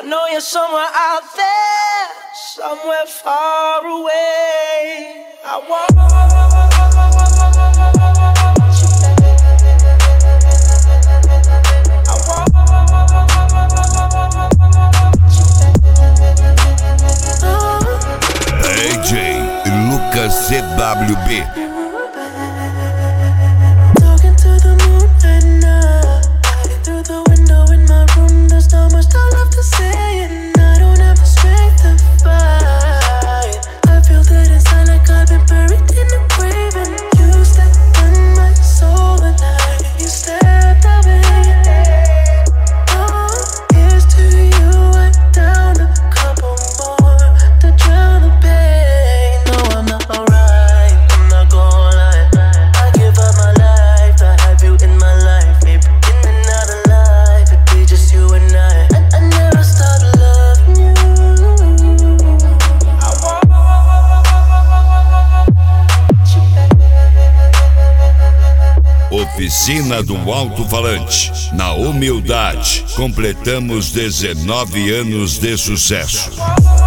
know you're somewhere out there, somewhere far away. I want DJ Lucas CWB. Talking to the moon at night. Through the window in my room, there's not much I love to say, and I don't have the strength to fight. I feel that inside like I've been buried in the grave, and you stepped in my soul alive. You stepped away. Oh, here's to you. I down a couple more to drown the pain. No, I'm not alright. I'm not gonna lie. I give up my life to have you in my life. Maybe in another life, it'd be just you and I never stopped loving you. Oficina do Alto-Falante. Na humildade, completamos 19 anos de sucesso.